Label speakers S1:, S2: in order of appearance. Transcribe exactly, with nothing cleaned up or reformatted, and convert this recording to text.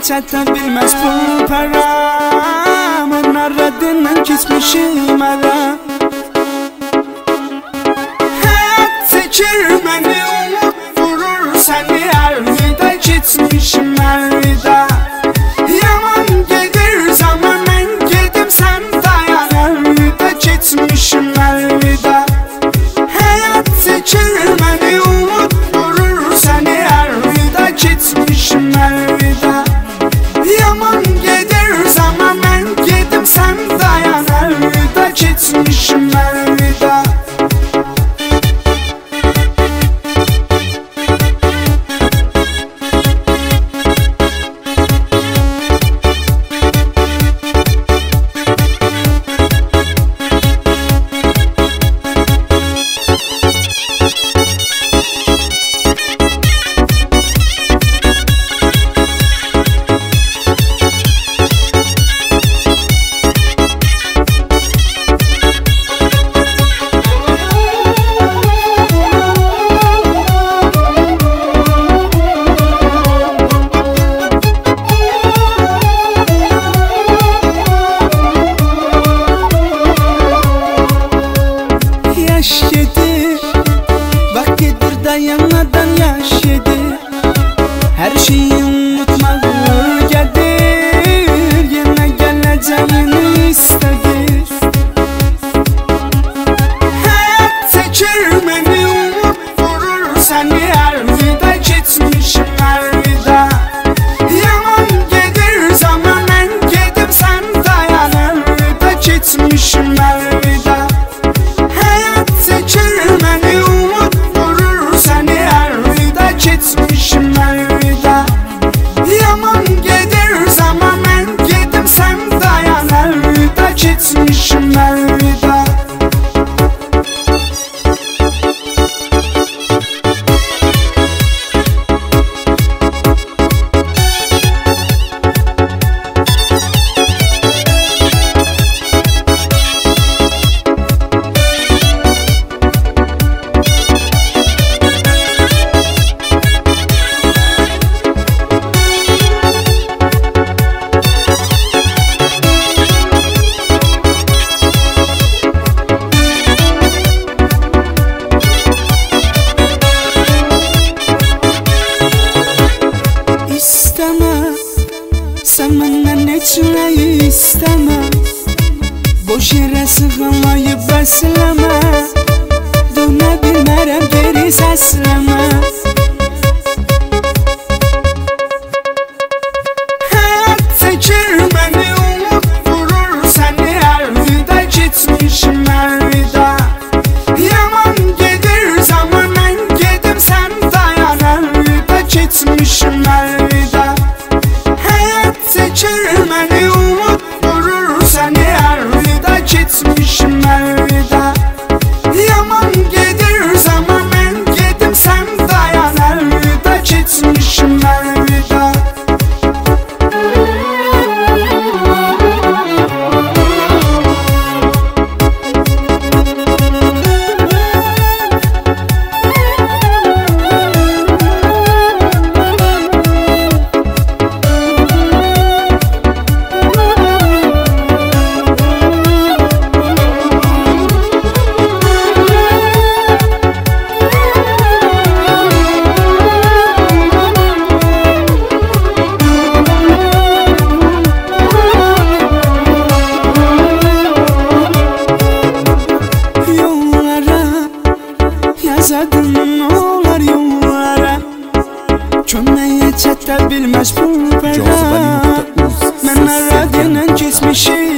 S1: çata bilmez bu para. Mən aradindən keçmişim ara. Həyat çəkir məni, umut vurur səni hər vida. Keçmişim hər vida. Yaman gedir zaman, mən gedim sən dayan hər vida. Keçmişim hər vida. Həyat çəkir məni, umut vurur səni hər vida. Keçmişim hər vida. Yaman gedir zaman, mən gedim sən dayan hər vida. Keçmişim hər vida. Yaş yedi, bak gedir dayanmadan yaş yedi. Her şeyi unutmağı gelir, yine geleceğini istedir. Hayat çekir beni, umut vurur seni her vida. Geçmişim her vida. Yaman gedir zaman, ben gedim sen dayan her vida. Geçmişim her vida. Çekir məni, umut vurur səni hər vida. Keçmişim hər vida. Yaman gedir zaman, mən gedim sən dayan hər vida. Keçmişim hər vida. Sen məndən heç nəyi istəmə. Boş yerə sığınmayıb bəsləmə. Dönə bilmərəm geri səsləmə. Həyat çəkir məni, umut vurur səni hər vida. Keçmişim hər vida. Yaman gedir zaman, mən gedim sən dayan hər vida. Keçmişim hər vida. Çekir məni, umut vurur səni hər vida. Keçmişim hər vida. Yaman gedir zaman, mən gedim sən dayan hər vida. Keçmişim hər vida. Yazadın olar yollara, köməyə çata bilməz bu bəra. Mən aradindən keçmişim